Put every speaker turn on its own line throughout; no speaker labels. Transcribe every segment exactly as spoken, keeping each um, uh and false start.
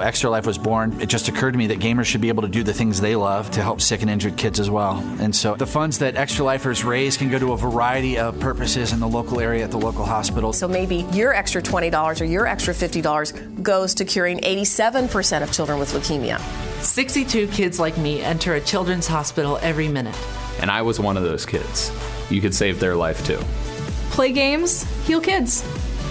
Extra Life was born, it just occurred to me that gamers should be able to do the things they love to help sick and injured kids as well. And so the funds that Extra Lifers raise can go to a variety of purposes in the local area at the local hospital.
So maybe your extra twenty dollars or your extra fifty dollars goes to curing eighty-seven percent of children with leukemia.
sixty-two kids like me enter a children's hospital every minute.
And I was one of those kids. You could save their life too.
Play games, heal kids.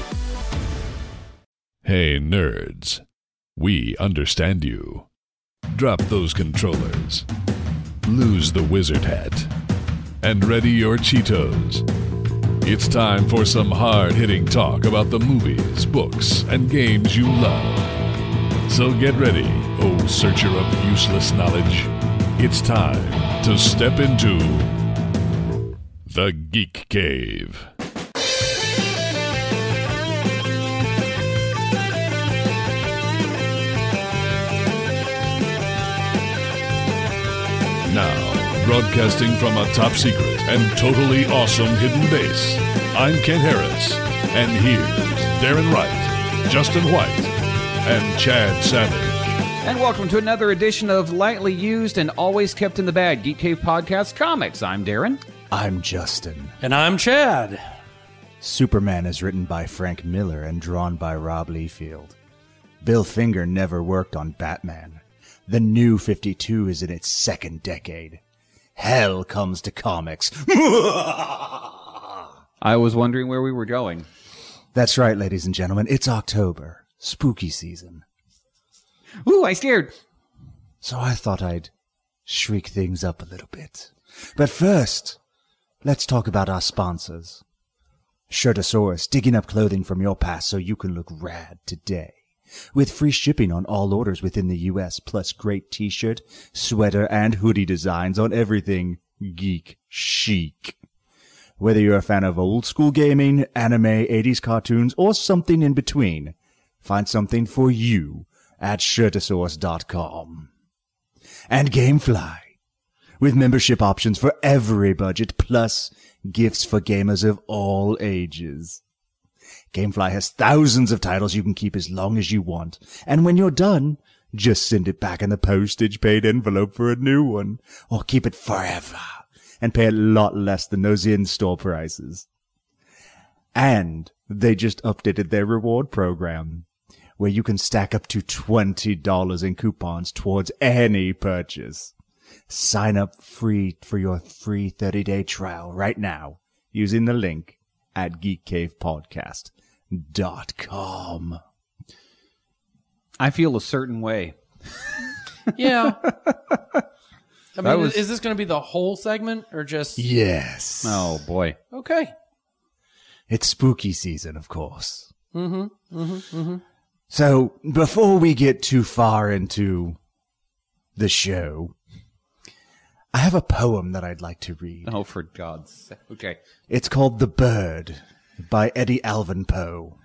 Hey, nerds. We understand you. Drop those controllers. Lose the wizard hat. And ready your Cheetos. It's time for some hard-hitting talk about the movies, books, and games you love. So get ready, oh searcher of useless knowledge. It's time to step into the Geek Cave. Now, broadcasting from a top secret and totally awesome hidden base, I'm Ken Harris, and here's Darren Wright, Justin White, and Chad Savage.
And welcome to another edition of Lightly Used and Always Kept in the Bag Geek Cave Podcast Comics. I'm Darren.
I'm Justin.
And I'm Chad.
Superman is written by Frank Miller and drawn by Rob Liefeld. Bill Finger never worked on Batman. The New fifty-two is in its second decade. Hell comes to comics.
I was wondering where we were going.
That's right, ladies and gentlemen. It's October. Spooky season.
Ooh, I scared.
So I thought I'd shriek things up a little bit. But first, let's talk about our sponsors. Shirtosaurus, digging up clothing from your past so you can look rad today. With free shipping on all orders within the U S, plus great t-shirt, sweater, and hoodie designs on everything geek chic. Whether you're a fan of old school gaming, anime, eighties cartoons, or something in between, find something for you at shirtosaurus dot com. And Gamefly, with membership options for every budget, plus gifts for gamers of all ages. Gamefly has thousands of titles you can keep as long as you want, and when you're done, just send it back in the postage-paid envelope for a new one, or keep it forever, and pay a lot less than those in-store prices. And they just updated their reward program, where you can stack up to twenty dollars in coupons towards any purchase. Sign up free for your free thirty-day trial right now, using the link at geek cave podcast dot com.
I feel a certain way.
Yeah. I mean,
was...
is this going to be the whole segment or just...
Yes.
Oh, boy.
Okay.
It's spooky season, of course.
Mm-hmm, mm-hmm, mm-hmm.
So, before we get too far into the show, I have a poem that I'd like to read.
Oh, for God's sake. Okay.
It's called The Bird by Eddie Alvin Poe.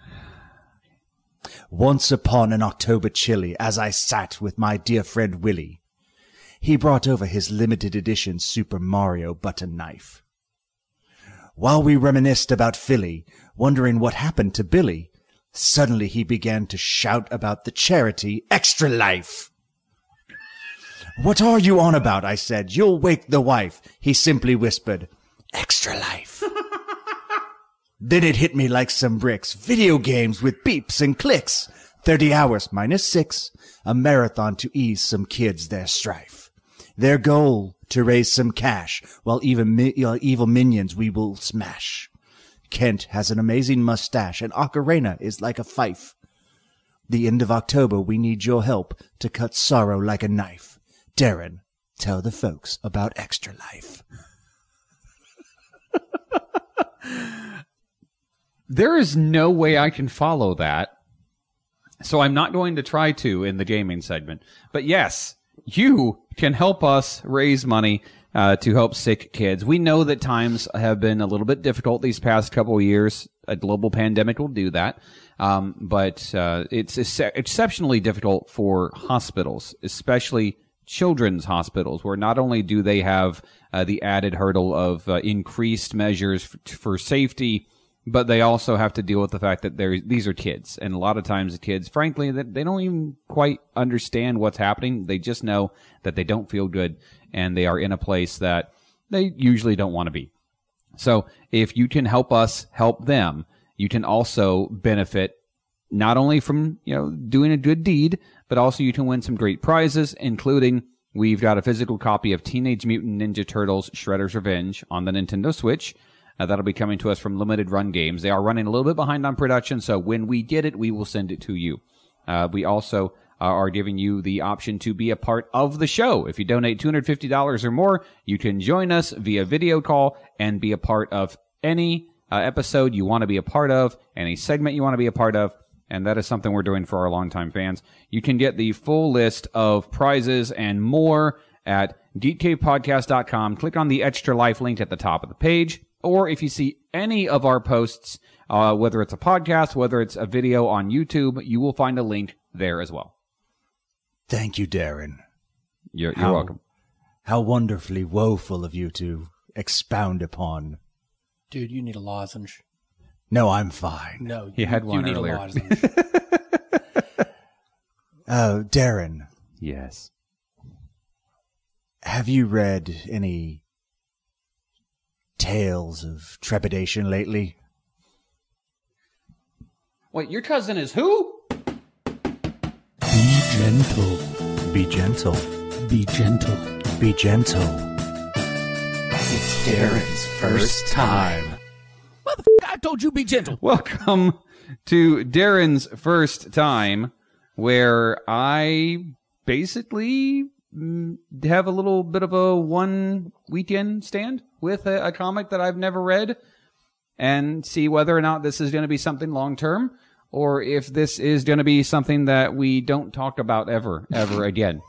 Once upon an October chilly, as I sat with my dear friend Willie, he brought over his limited edition Super Mario butter knife. While we reminisced about Philly, wondering what happened to Billy, suddenly he began to shout about the charity Extra Life. What are you on about? I said. You'll wake the wife. He simply whispered, Extra Life. Then it hit me like some bricks. Video games with beeps and clicks. Thirty hours minus six. A marathon to ease some kids their strife. Their goal, to raise some cash, while even mi- uh, evil minions we will smash. Kent has an amazing mustache, and Ocarina is like a fife. The end of October, we need your help to cut sorrow like a knife. Darren, tell the folks about Extra Life.
There is no way I can follow that, so I'm not going to try to in the gaming segment. But yes, you can help us raise money uh, to help sick kids. We know that times have been a little bit difficult these past couple of years. A global pandemic will do that. Um, but uh, it's ex- exceptionally difficult for hospitals, especially children's hospitals, where not only do they have uh, the added hurdle of uh, increased measures f- for safety, but they also have to deal with the fact that they're, these are kids. And a lot of times the kids, frankly, that they don't even quite understand what's happening. They just know that they don't feel good and they are in a place that they usually don't want to be. So if you can help us help them, you can also benefit not only from, you know, doing a good deed, but also you can win some great prizes, including we've got a physical copy of Teenage Mutant Ninja Turtles Shredder's Revenge on the Nintendo Switch. Uh, that'll be coming to us from Limited Run Games. They are running a little bit behind on production, so when we get it, we will send it to you. Uh, we also uh, are giving you the option to be a part of the show. If you donate two hundred fifty dollars or more, you can join us via video call and be a part of any uh, episode you want to be a part of, any segment you want to be a part of, and that is something we're doing for our longtime fans. You can get the full list of prizes and more at geek cave podcast dot com. Click on the Extra Life link at the top of the page, or if you see any of our posts, uh, whether it's a podcast, whether it's a video on YouTube, you will find a link there as well.
Thank you, Darren.
You're, you're
how,
welcome.
How wonderfully woeful of you to expound upon.
Dude, you need a lozenge.
No, I'm fine.
No,
He
you,
had
you
one
need
earlier.
a lozenge.
Oh, Darren,
Yes.
have you read any tales of trepidation lately?
Wait, your cousin is who?
Be gentle.
Be gentle.
Be gentle.
Be gentle.
It's Darren's first time. Motherfucker, I told you be gentle.
Welcome to Darren's first time, where I basically mm, have a little bit of a one weekend stand with a, a comic that I've never read and see whether or not this is going to be something long term or if this is going to be something that we don't talk about ever, ever again.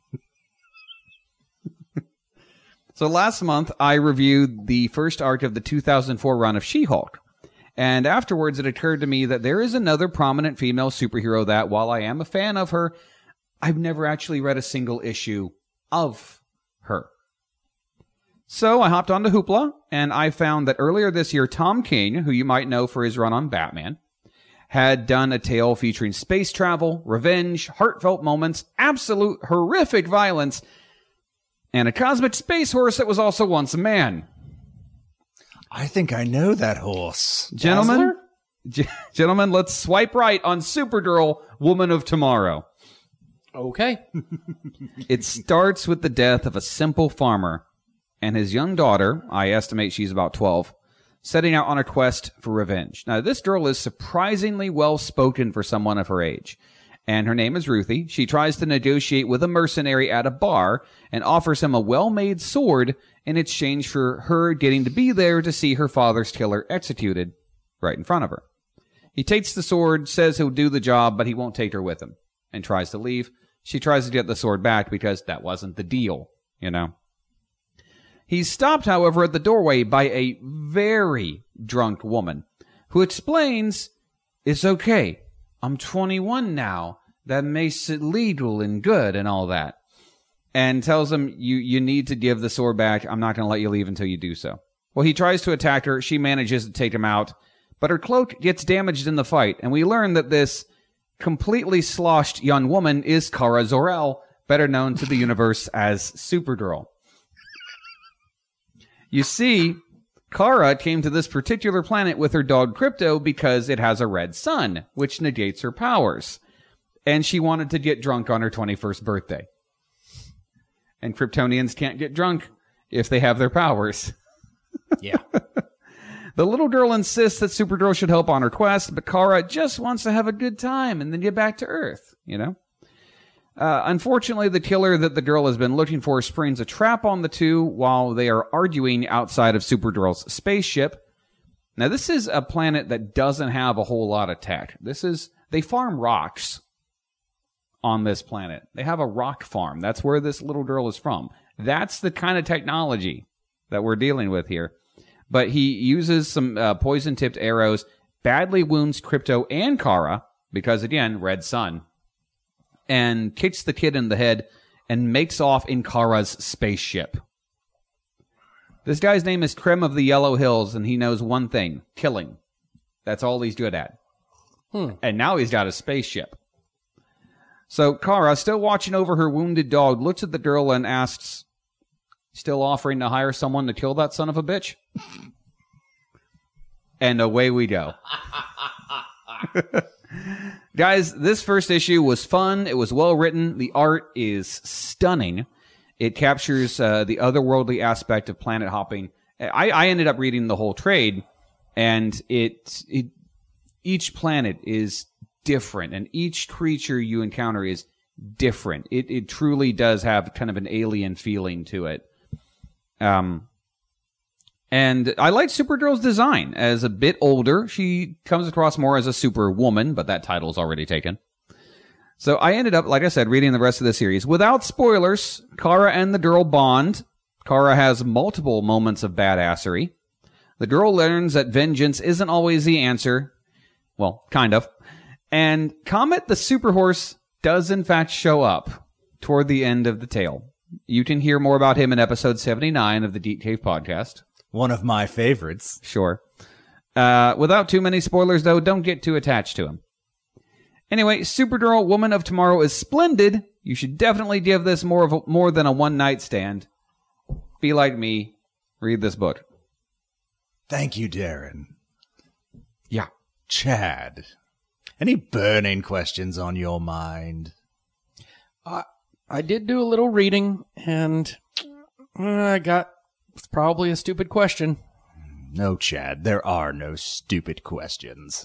So last month, I reviewed the first arc of the two thousand four run of She-Hulk. And afterwards, it occurred to me that there is another prominent female superhero that, while I am a fan of her, I've never actually read a single issue of her. So I hopped onto Hoopla, and I found that earlier this year, Tom King, who you might know for his run on Batman, had done a tale featuring space travel, revenge, heartfelt moments, absolute horrific violence, and a cosmic space horse that was also once a man.
I think I know that horse.
Gentlemen, g- gentlemen, let's swipe right on Supergirl, Woman of Tomorrow.
Okay.
It starts with the death of a simple farmer and his young daughter, I estimate she's about twelve, setting out on a quest for revenge. Now, this girl is surprisingly well-spoken for someone of her age, and her name is Ruthie. She tries to negotiate with a mercenary at a bar and offers him a well-made sword in exchange for her getting to be there to see her father's killer executed right in front of her. He takes the sword, says he'll do the job, but he won't take her with him, and tries to leave. She tries to get the sword back because that wasn't the deal, you know. He's stopped, however, at the doorway by a very drunk woman who explains, "It's okay. I'm twenty-one now. That makes it legal and good and all that." And tells him, you, you need to give the sword back. I'm not going to let you leave until you do so. Well, he tries to attack her. She manages to take him out. But her cloak gets damaged in the fight. And we learn that this completely sloshed young woman is Kara Zor-El, better known to the universe as Supergirl. You see, Kara came to this particular planet with her dog Krypto because it has a red sun, which negates her powers. And she wanted to get drunk on her twenty-first birthday. And Kryptonians can't get drunk if they have their powers.
Yeah.
The little girl insists that Supergirl should help on her quest, but Kara just wants to have a good time and then get back to Earth, you know? Uh, unfortunately, the killer that the girl has been looking for springs a trap on the two while they are arguing outside of Supergirl's spaceship. Now, this is a planet that doesn't have a whole lot of tech. This is, they farm rocks on this planet. They have a rock farm. That's where this little girl is from. That's the kind of technology that we're dealing with here. But he uses some uh, poison-tipped arrows, badly wounds Krypto and Kara, because, again, red sun, and kicks the kid in the head and makes off in Kara's spaceship. This guy's name is Krem of the Yellow Hills, and he knows one thing, killing. That's all he's good at.
Hmm.
And now he's got a spaceship. So Kara, still watching over her wounded dog, looks at the girl and asks, still offering to hire someone to kill that son of a bitch? And away we go. Guys, this first issue was fun. It was well written. The art is stunning. It captures uh, the otherworldly aspect of planet hopping. I, I ended up reading the whole trade, and it, it each planet is different, and each creature you encounter is different. It it truly does have kind of an alien feeling to it. Um, and I like Supergirl's design. As a bit older, she comes across more as a superwoman, but that title's already taken. So I ended up, like I said, reading the rest of the series. Without spoilers, Kara and the girl bond. Kara has multiple moments of badassery. The girl learns that vengeance isn't always the answer. Well, kind of. And Comet the Superhorse does in fact show up toward the end of the tale. You can hear more about him in episode seventy-nine of the Deep Cave podcast.
One of my favorites.
Sure. Uh, without too many spoilers, though, don't get too attached to him. Anyway, Supergirl, Woman of Tomorrow is splendid. You should definitely give this more of a, more than a one-night stand. Be like me. Read this book.
Thank you, Darren.
Yeah.
Chad, any burning questions on your mind?
I I did do a little reading, and I got it's probably a stupid question.
No, Chad, there are no stupid questions.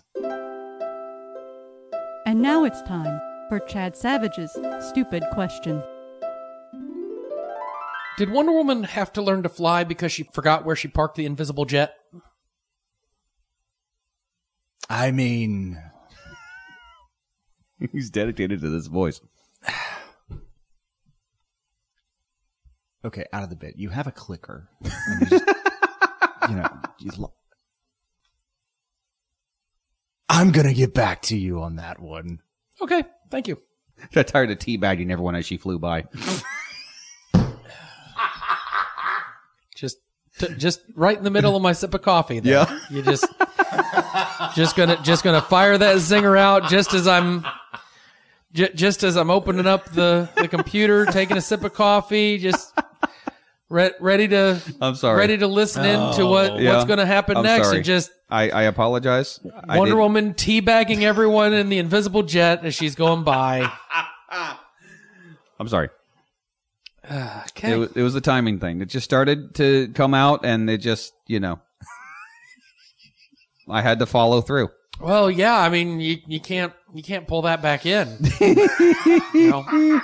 And now it's time for Chad Savage's Stupid Question.
Did Wonder Woman have to learn to fly because she forgot where she parked the invisible jet?
I mean...
He's dedicated to this voice.
Okay, out of the bit. You have a clicker. And you, just, you know, you lo- I'm going to get back to you on that one.
Okay, thank you.
Got tired of teabagging everyone as she flew by.
Just t- just right in the middle of my sip of coffee there.
Yeah.
You just just gonna just gonna fire that zinger out just as I'm j- just as I'm opening up the, the computer, taking a sip of coffee, just re- ready to
I'm sorry.
ready to listen in to what,
Yeah.
what's gonna happen
I'm
next,
sorry.
and just
I, I apologize. I
Wonder
did-
Woman teabagging everyone in the invisible jet as she's going by.
I'm sorry.
Okay.
It was, it was a timing thing. It just started to come out, and it just, you know, I had to follow through.
Well, yeah, I mean, you you can't you can't pull that back in. You know?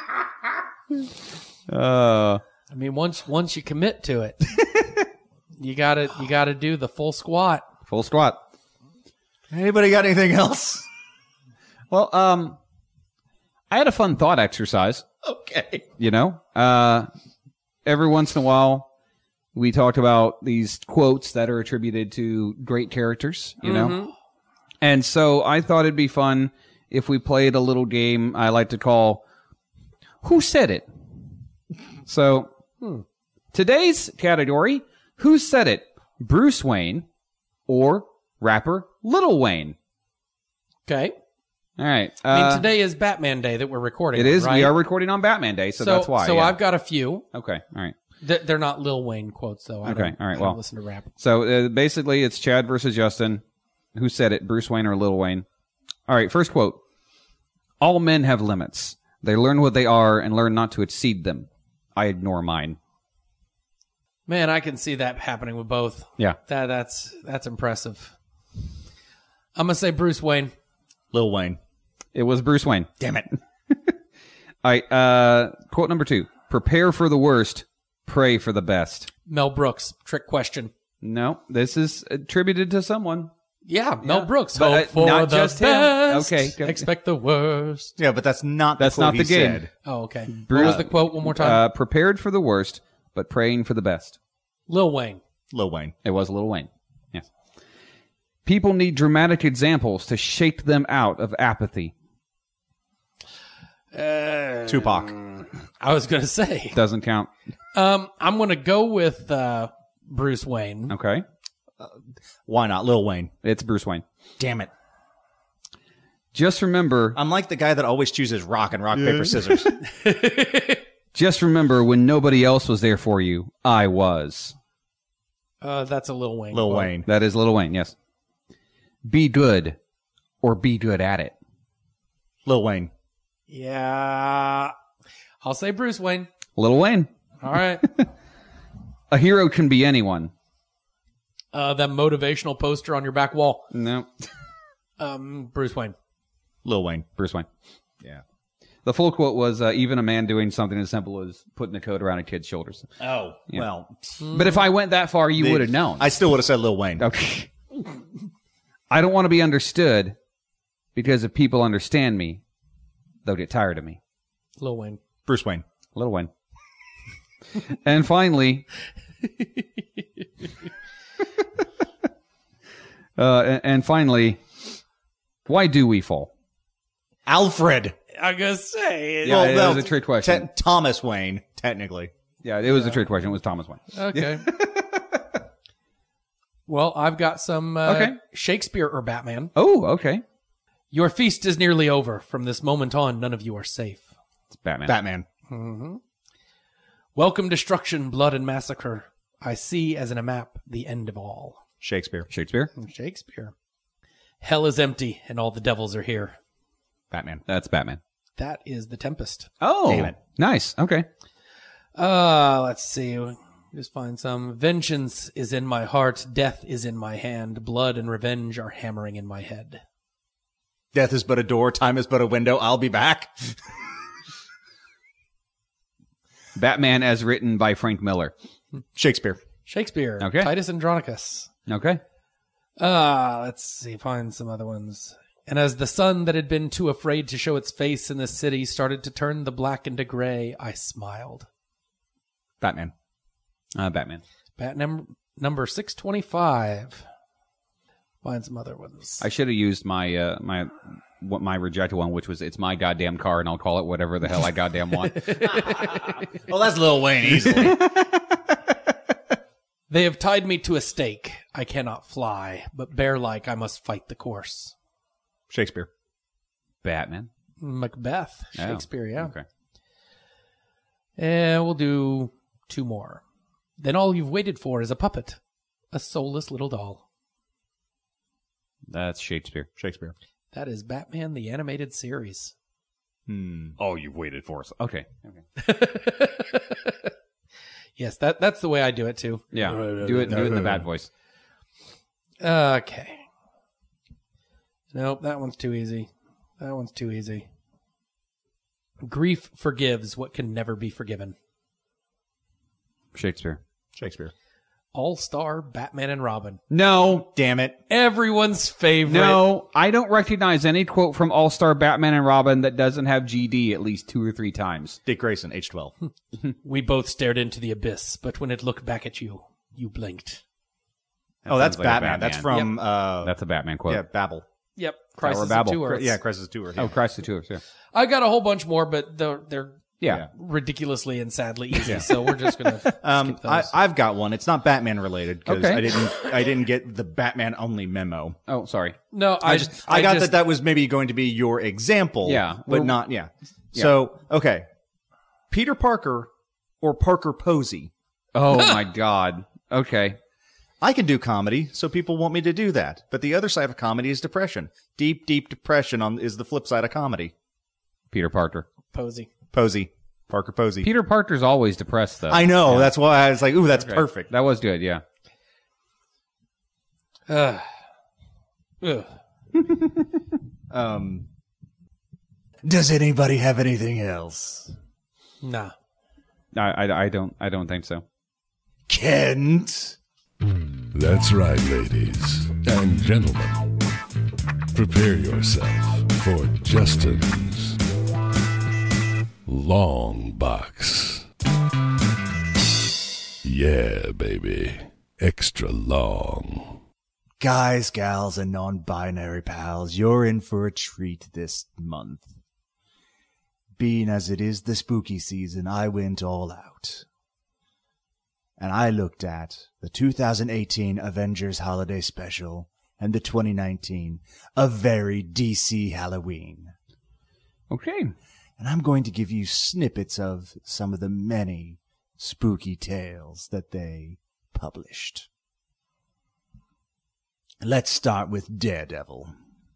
Uh,
I mean, once once you commit to it, you gotta you gotta do the full squat.
full squat.
Anybody got anything else?
Well, um, I had a fun thought exercise.
Okay.
You know, uh, every once in a while, we talk about these quotes that are attributed to great characters, you know?
Mhm.
And so I thought it'd be fun if we played a little game I like to call Who Said It? So
Hmm.
today's category, Who Said It? Bruce Wayne or rapper Lil Wayne?
Okay.
All right.
I mean,
uh,
today is Batman Day that we're recording.
It
on,
is.
Right?
We are recording on Batman Day, so, that's why.
So
yeah.
I've got a few.
Okay. All right.
Th- They're not Lil Wayne quotes, though. I
Okay.
don't,
All right.
I don't
Well,
listen to rap.
So uh, basically, it's Chad versus Justin. Who said it? Bruce Wayne or Lil Wayne? All right. First quote: All men have limits. They learn what they are and learn not to exceed them. I ignore mine.
Man, I can see that happening with both.
Yeah.
That that's that's impressive. I'm gonna say Bruce Wayne.
Lil Wayne.
It was Bruce Wayne.
Damn it.
All right. Uh, quote number two: Prepare for the worst, pray for the best.
Mel Brooks. Trick question.
No, this is attributed to someone.
Yeah, Mel
Yeah.
Brooks.
But,
Hope
uh,
for
not
the
just him.
best.
Okay, go-
Expect the worst.
Yeah, but that's not the
That's
quote
not the
he
game.
said.
Oh, okay. What
Bruce-
was the quote one more time?
Uh, prepared for the worst, but praying for the best.
Lil Wayne.
Lil Wayne.
It was Lil Wayne. Yes. People need dramatic examples to shake them out of apathy.
Uh,
Tupac.
I was gonna say.
Doesn't count.
Um, I'm gonna go with uh, Bruce Wayne.
Okay.
Uh, why not? Lil Wayne.
It's Bruce Wayne.
Damn it.
Just remember...
I'm like the guy that always chooses rock and rock, yeah. paper, scissors.
Just remember, when nobody else was there for you, I was.
Uh, that's a Lil Wayne.
Lil
quote.
Wayne.
That is Lil Wayne, yes. Be good, or be good at it.
Lil Wayne.
Yeah. I'll say Bruce Wayne.
Lil Wayne.
All right.
A hero can be anyone.
Uh, that motivational poster on your back wall.
No.
Um, Bruce Wayne.
Lil Wayne.
Bruce Wayne.
Yeah.
The full quote was, uh, even a man doing something as simple as putting a coat around a kid's shoulders.
Oh,
yeah.
well.
But if I went that far, you would have known.
I still would have said Lil Wayne.
Okay. I don't want to be understood, because if people understand me, they'll get tired of me.
Lil Wayne.
Bruce Wayne.
Lil Wayne. And finally... uh, and, and finally, why do we fall?
Alfred.
I gotta say.
Yeah,
well,
it
well,
was a trick question.
Te- Thomas Wayne, technically.
Yeah, it was yeah. a trick question. It was Thomas Wayne.
Okay. Well, I've got some uh,
okay.
Shakespeare or Batman.
Oh, okay.
Your feast is nearly over. From this moment on, none of you are safe.
It's Batman.
Batman.
Mm-hmm. Welcome, destruction, blood, and massacre. I see as in a map the end of all.
Shakespeare.
Shakespeare.
Shakespeare. Hell is empty, and all the devils are here.
Batman.
That's Batman.
That is The Tempest.
Oh,
damn it.
Nice. Okay.
Uh, let's see. Just find some. Vengeance is in my heart. Death is in my hand. Blood and revenge are hammering in my head.
Death is but a door. Time is but a window. I'll be back.
Batman as written by Frank Miller.
Shakespeare.
Shakespeare.
Okay.
Titus Andronicus.
Okay.
Uh, let's see. Find some other ones. And as the sun that had been too afraid to show its face in the city started to turn the black into gray, I smiled.
Batman.
Uh, Batman.
Bat num- number six twenty-five. Find some other ones.
I should have used my uh, my what my rejected one, which was "It's my goddamn car, and I'll call it whatever the hell I goddamn want."
Well, that's Lil Wayne easily.
They have tied me to a stake. I cannot fly, but bear-like I must fight the course.
Shakespeare.
Batman.
Macbeth. Shakespeare,
oh,
yeah.
Okay.
And we'll do two more. Then all you've waited for is a puppet, a soulless little doll.
That's Shakespeare.
Shakespeare.
That is Batman the Animated Series.
Hmm. All you've waited for is... Okay. Okay.
Yes, that that's the way I do it too.
Yeah. Do it, do it in the bad voice.
Okay. Nope, that one's too easy. That one's too easy. Grief forgives what can never be forgiven.
Shakespeare.
Shakespeare.
All-Star Batman and Robin.
No.
Damn it.
Everyone's favorite.
No, I don't recognize any quote from All-Star Batman and Robin that doesn't have G D at least two or three times.
Dick Grayson, age twelve.
We both stared into the abyss, but when it looked back at you, you blinked.
That oh, that's
like
Batman.
Batman.
That's from...
Yep.
Uh,
that's a Batman quote.
Yeah, Babel.
Yep. Crisis
Babel.
of Two Earths.
Yeah, Crisis of Two Earths. Yeah.
Oh, Crisis of Two Earths, yeah.
I got a whole bunch more, but they're... they're
Yeah.
ridiculously and sadly easy,
Yeah.
so we're just going to
um,
skip those.
I, I've got one. It's not Batman related because
Okay.
I didn't I didn't get the Batman only memo.
Oh, sorry.
no,
I,
I,
just I,
I
got
just,
that that was maybe going to be your example.
Yeah.
But
Well,
not yeah.
yeah.
So, okay. Peter Parker or Parker Posey.
Oh, my God. Okay.
I can do comedy, so people want me to do that. But the other side of comedy is depression. Deep, deep depression on is the flip side of comedy.
Peter Parker.
Posey.
Posey. Parker Posey.
Peter Parker's always depressed, though.
I know.
Yeah.
That's why I was like, ooh, that's
Okay.
perfect.
That was good, yeah.
Uh, ugh.
Um, does anybody have anything else?
Nah.
I, I, I don't I don't think so.
Kent?
That's right, ladies and gentlemen. Prepare yourself for Justin's Long Box. Yeah, baby. Extra long.
Guys, gals, and non-binary pals, you're in for a treat this month. Being as it is the spooky season, I went all out. and I looked at the two thousand eighteen Avengers Holiday Special and the twenty nineteen A Very D C Halloween.
Okay.
And I'm going to give you snippets of some of the many spooky tales that they published. Let's start with Daredevil.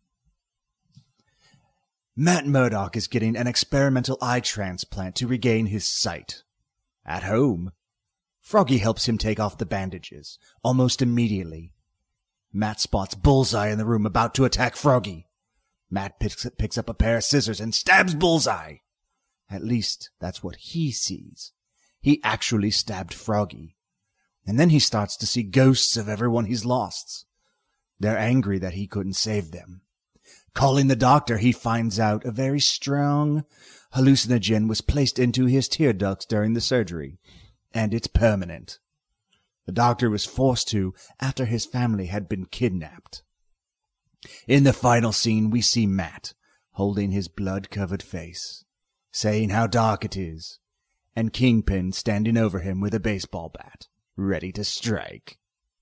Matt Murdock is getting an experimental eye transplant to regain his sight. At home, Froggy helps him take off the bandages, almost immediately. Matt spots Bullseye in the room about to attack Froggy. Matt picks, picks up a pair of scissors and stabs Bullseye. At least that's what he sees. He actually stabbed Froggy. And then he starts to see ghosts of everyone he's lost. They're angry that he couldn't save them. Calling the doctor, he finds out a very strong hallucinogen was placed into his tear ducts during the surgery, and it's permanent. The doctor was forced to after his family had been kidnapped. In the final scene, we see Matt holding his blood-covered face, saying how dark it is, and Kingpin standing over him with a baseball bat, ready to strike.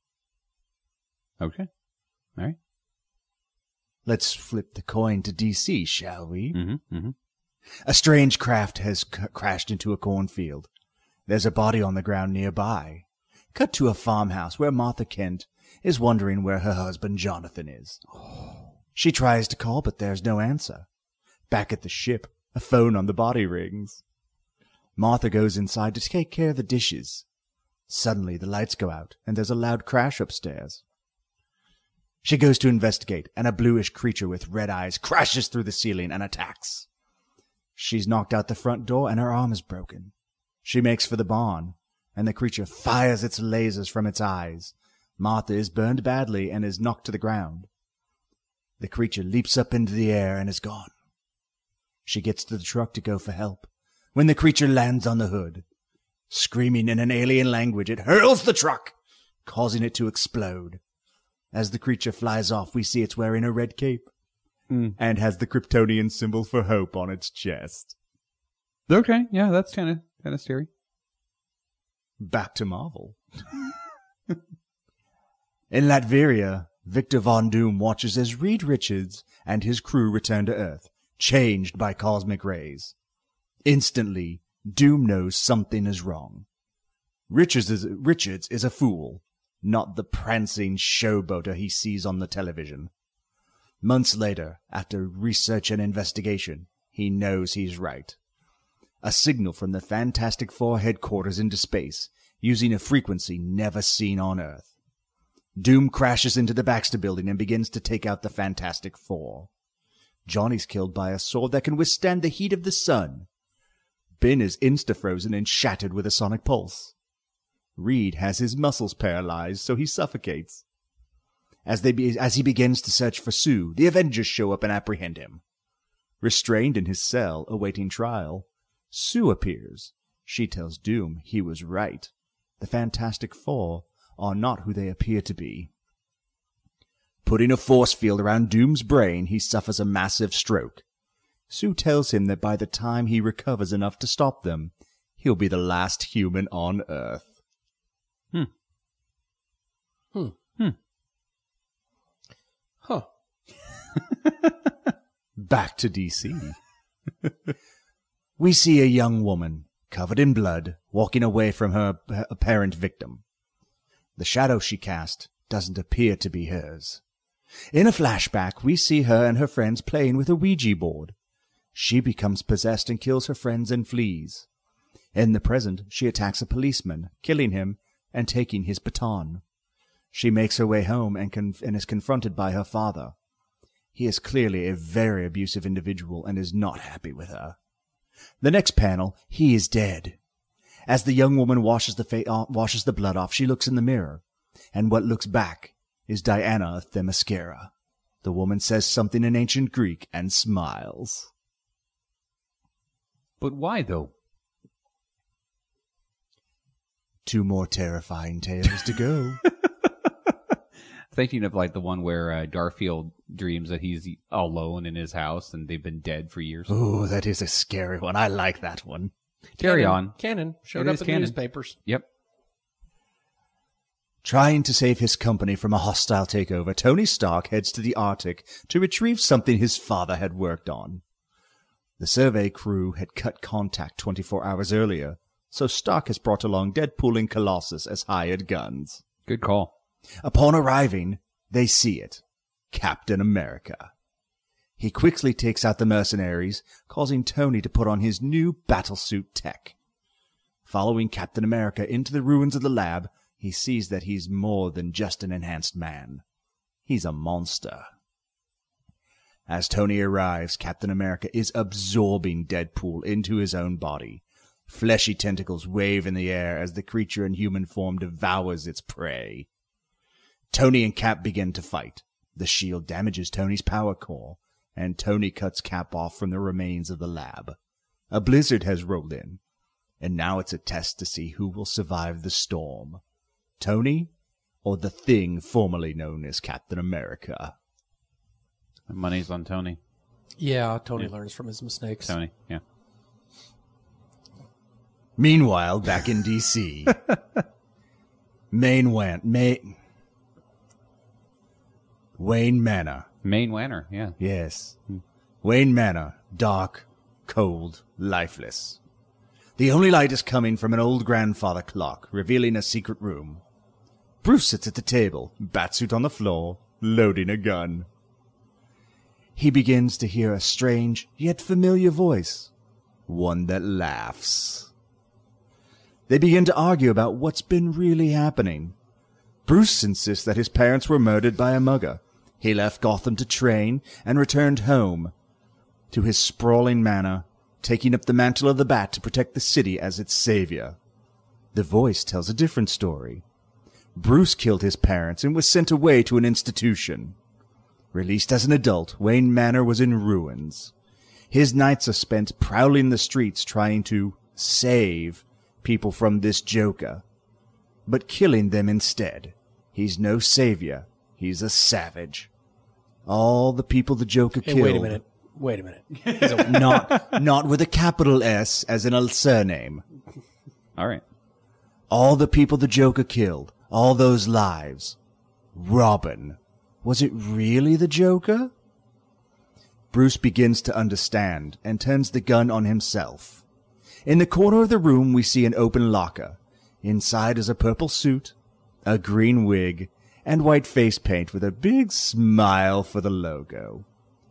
Okay. All right.
Let's flip the coin to D C, shall we?
Mm-hmm, mm-hmm.
A strange craft has c- crashed into a cornfield. There's a body on the ground nearby. Cut to a farmhouse where Martha Kent is wondering where her husband Jonathan is. She tries to call, but there's no answer. Back at the ship, a phone on the body rings. Martha goes inside to take care of the dishes. Suddenly, the lights go out, and there's a loud crash upstairs. She goes to investigate, and a bluish creature with red eyes crashes through the ceiling and attacks. She's knocked out the front door, and her arm is broken. She makes for the barn, and the creature fires its lasers from its eyes. Martha is burned badly and is knocked to the ground. The creature leaps up into the air and is gone. She gets to the truck to go for help, when the creature lands on the hood. Screaming in an alien language, it hurls the truck, causing it to explode. As the creature flies off, we see it's wearing a red cape
mm.
and has the Kryptonian symbol for hope on its chest.
Okay, yeah, that's kind of kind of scary.
Back to Marvel. In Latveria, Victor Von Doom watches as Reed Richards and his crew return to Earth, changed by cosmic rays. Instantly, Doom knows something is wrong. Richards is, Richards is a fool, not the prancing showboater he sees on the television. Months later, after research and investigation, he knows he's right. A signal from the Fantastic Four headquarters into space, using a frequency never seen on Earth. Doom crashes into the Baxter Building and begins to take out the Fantastic Four. Johnny's killed by a sword that can withstand the heat of the sun. Ben is insta-frozen and shattered with a sonic pulse. Reed has his muscles paralyzed, so he suffocates. As, they be- as he begins to search for Sue, the Avengers show up and apprehend him. Restrained in his cell, awaiting trial, Sue appears. She tells Doom he was right. The Fantastic Four are not who they appear to be. Putting a force field around Doom's brain, he suffers a massive stroke. Sue tells him that by the time he recovers enough to stop them, he'll be the last human on Earth.
Hmm.
Hmm.
Hmm.
Huh.
Back to D C. We see a young woman, covered in blood, walking away from her apparent victim. The shadow she cast doesn't appear to be hers. In a flashback, we see her and her friends playing with a Ouija board. She becomes possessed and kills her friends and flees. In the present, she attacks a policeman, killing him and taking his baton. She makes her way home and, conf- and is confronted by her father. He is clearly a very abusive individual and is not happy with her. The next panel, he is dead. As the young woman washes the fa- uh, washes the blood off, she looks in the mirror, and what looks back is Diana of Themyscira. The woman says something in ancient Greek and smiles.
But why, though?
Two more terrifying tales to go.
Thinking of like the one where uh, Garfield dreams that he's alone in his house and they've been dead for years.
Oh, that is a scary one. I like that one.
Carry
Canon,
on.
Canon showed
It
up
is
in
canon.
newspapers.
Yep.
Trying to save his company from a hostile takeover, Tony Stark heads to the Arctic to retrieve something his father had worked on. The survey crew had cut contact twenty-four hours earlier, so Stark has brought along Deadpool and Colossus as hired guns.
Good call.
Upon arriving, they see it. Captain America. He quickly takes out the mercenaries, causing Tony to put on his new battlesuit tech. Following Captain America into the ruins of the lab, he sees that he's more than just an enhanced man. He's a monster. As Tony arrives, Captain America is absorbing Deadpool into his own body. Fleshy tentacles wave in the air as the creature in human form devours its prey. Tony and Cap begin to fight. The shield damages Tony's power core, and Tony cuts Cap off from the remains of the lab. A blizzard has rolled in, and now it's a test to see who will survive the storm. Tony, or the thing formerly known as Captain America?
Money's on Tony.
Yeah, Tony
Yeah.
learns from his mistakes.
Tony, yeah.
Meanwhile, back in D C, Maine went, Maine, Wayne Manor.
Maine Manor, yeah.
Yes. Wayne Manor, dark, cold, lifeless. The only light is coming from an old grandfather clock, revealing a secret room. Bruce sits at the table, batsuit on the floor, loading a gun. He begins to hear a strange, yet familiar voice. One that laughs. They begin to argue about what's been really happening. Bruce insists that his parents were murdered by a mugger. He left Gotham to train and returned home to his sprawling manor, taking up the mantle of the Bat to protect the city as its savior. The voice tells a different story. Bruce killed his parents and was sent away to an institution. Released as an adult, Wayne Manor was in ruins. His nights are spent prowling the streets trying to save people from this Joker, but killing them instead. He's no savior. He's a savage. All the people the Joker
Hey,
killed...
wait a minute. Wait a minute. He's a-
not, not with a capital S as in a surname.
All right.
All the people the Joker killed. All those lives. Robin. Was it really the Joker? Bruce begins to understand and turns the gun on himself. In the corner of the room, we see an open locker. Inside is a purple suit, a green wig, and white face paint with a big smile for the logo.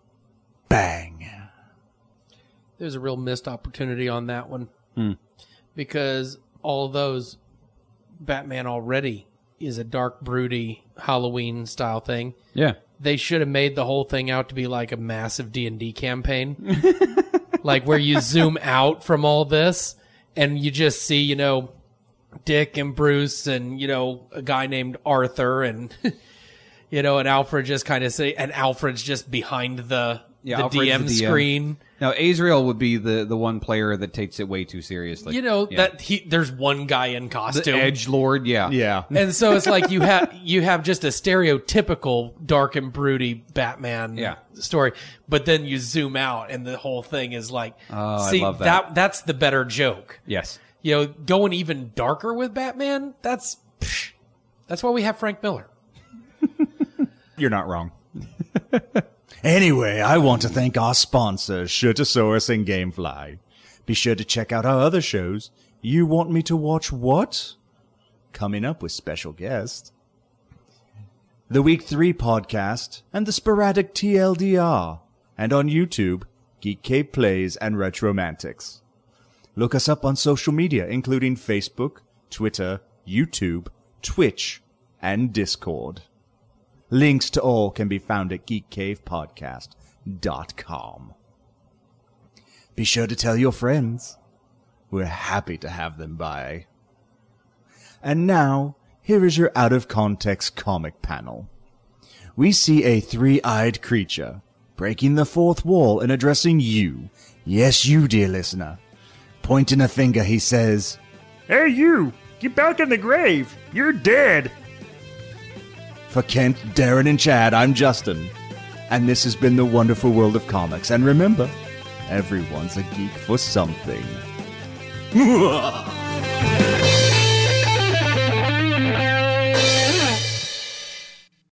Bang.
There's a real missed opportunity on that one.
Hmm.
Because all those Batman already is a dark, broody Halloween style thing.
Yeah.
They should have made the whole thing out to be like a massive D and D campaign. Like where you zoom out from all this and you just see, you know, Dick and Bruce and, you know, a guy named Arthur and, you know, and Alfred just kind of say, and Alfred's just behind the,
Yeah,
the
Alfred's
D M
the D M.
screen.
Now, Azrael would be the, the one player that takes it way too seriously.
You know,
Yeah.
that he, there's one guy in
The
costume.
Edgelord, yeah.
Yeah.
And so it's like you have you have just a stereotypical dark and broody Batman
Yeah.
story, but then you zoom out and the whole thing is like,
Oh, I
see,
love that.
that's the better joke.
Yes.
You know, going even darker with Batman, that's psh, that's why we have Frank Miller.
You're not wrong. Anyway, I want to thank our sponsors, Shirtosaurus and Gamefly. Be sure to check out our other shows. You want me to watch what? Coming up with special guests. The Week three podcast and the sporadic T L D R. And on YouTube, Geek Cave Plays and Retromantics. Look us up on social media, including Facebook, Twitter, YouTube, Twitch, and Discord. Links to all can be found at geek cave podcast dot com. Be sure to tell your friends. We're happy to have them by. And now, here is your out-of-context comic panel. We see a three-eyed creature breaking the fourth wall and addressing you. Yes, you, dear listener. Pointing a finger, he says,
Hey, you! Get back in the grave! You're dead!
For Kent, Darren, and Chad, I'm Justin. And this has been the wonderful world of comics. And remember, everyone's a geek for something.